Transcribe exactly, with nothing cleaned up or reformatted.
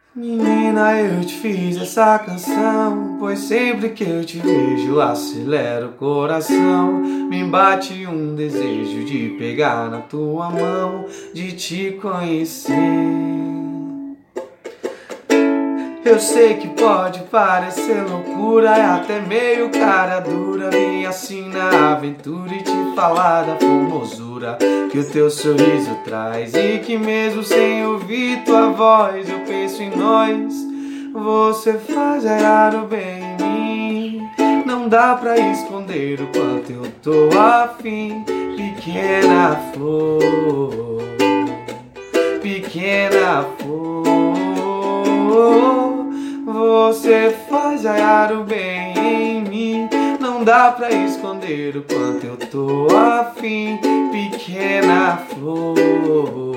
Menina, eu te fiz essa canção, pois sempre que eu te vejo acelera o coração. Me bate um desejo de pegar na tua mão, de te conhecer. Eu sei que pode parecer loucura, é até meio cara dura. Vim assim na aventura e te falar da formosura que o teu sorriso traz, e que mesmo sem ouvir tua voz eu penso em nós. Você faz gerar o bem em mim, não dá pra esconder o quanto eu tô afim. Pequena flor, pequena flor, você faz raiar o bem em mim, não dá pra esconder o quanto eu tô afim. Pequena flor.